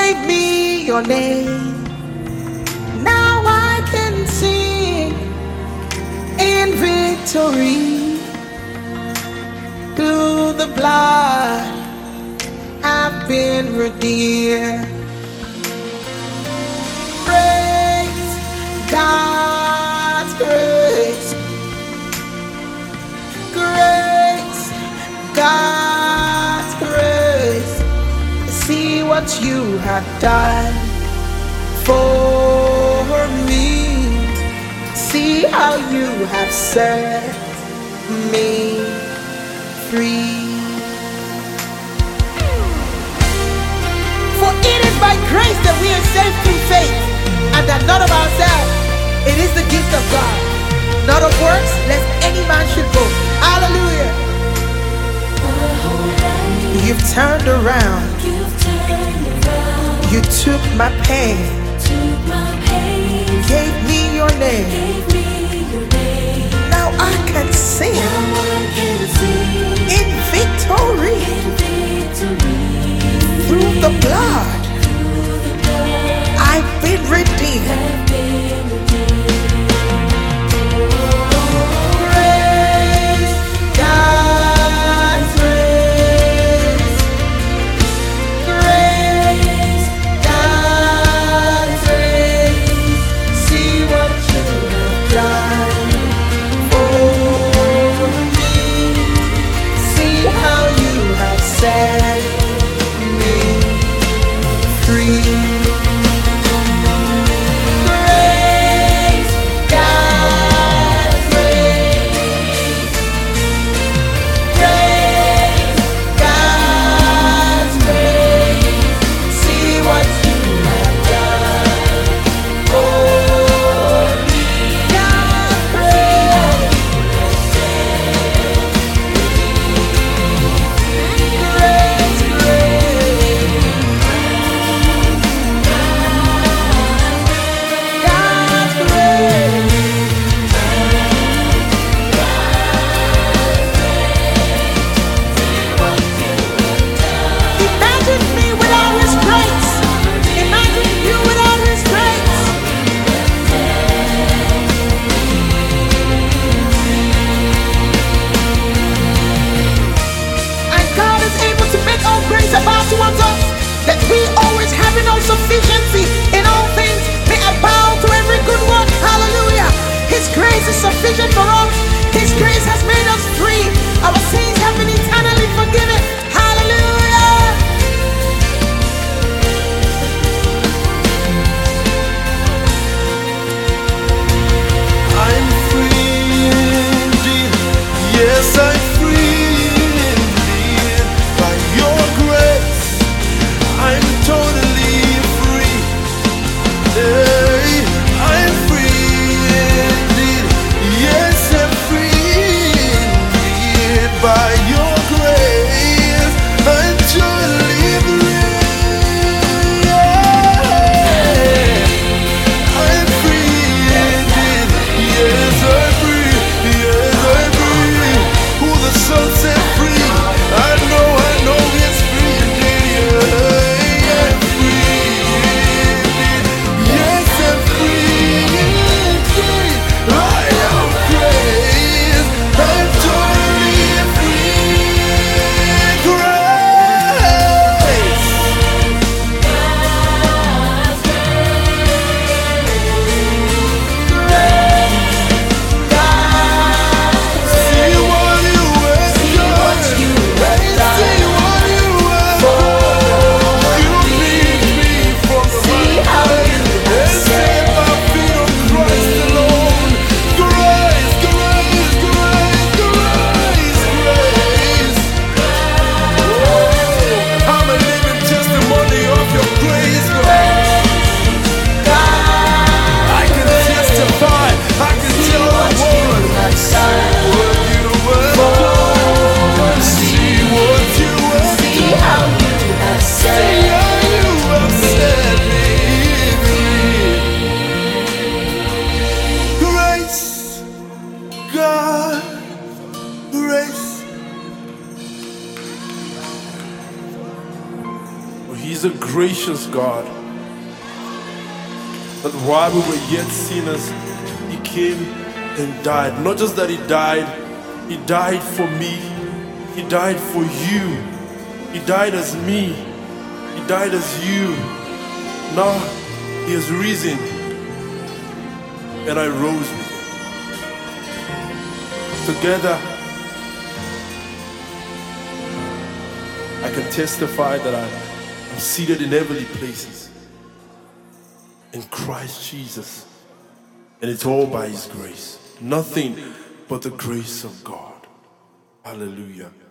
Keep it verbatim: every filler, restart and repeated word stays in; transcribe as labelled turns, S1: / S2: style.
S1: gave me your name. Now I can sing in victory. Through the blood I've been redeemed. Praise God's grace. Grace, God's grace. See what you have done for me. See how you have set me free. For it is by grace that we are saved through faith, and that not of ourselves. It is the gift of God, not of works, lest any man should boast. Hallelujah. You've turned around. You took my pain. Gave me your name. Now I can sing in victory. Through the blood I've been redeemed.
S2: gracious God, that while we were yet sinners, He came and died. Not just that He died, He died for me. He died for you. He died as me. He died as you. Now He has risen, and I rose with Him. Together, I can testify that I'm seated in heavenly places in Christ Jesus. And it's all by His grace. Nothing but the grace of God. Hallelujah.